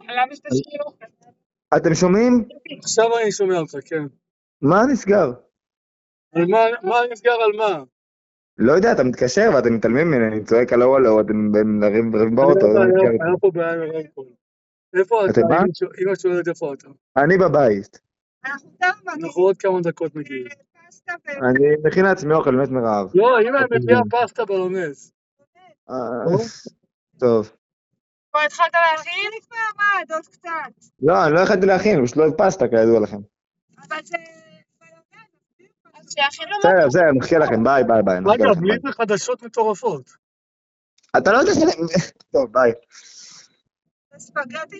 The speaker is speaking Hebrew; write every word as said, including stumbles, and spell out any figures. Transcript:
למה שתשאיר אוכל? אתם שומעים? עכשיו אני שומע אותך, כן. מה נסגר? על מה, מה נסגר על מה? לא יודע, אתה מתקשר ואתם מתעלמים ממני, אני צועק על הוואלו, אתם רבים באוטו, זה נסגר. היה פה בעיה מרמקול. איפה אתה? אתם מה? אמא שואלת איפה אתה. אני בבית. אנחנו עוד כמה דקות מגיעים. אני מכין לעצמי אוכל, מת מרעב. לא, אמא מביאה פסטה בלונז. טוב. פה התחלת להכין? מעמד, עוד קצת. לא, אני לא יכולתי להכין, פשוט לא אוהב פסטה, כידוע לכם. אבל זה... אז שיכין לו בסדר, בסדר, נחכה לכם, ביי, ביי, ביי. אגב, בלי זה חדשות מטורפות. אתה לא יודע... טוב, ביי. ספגטי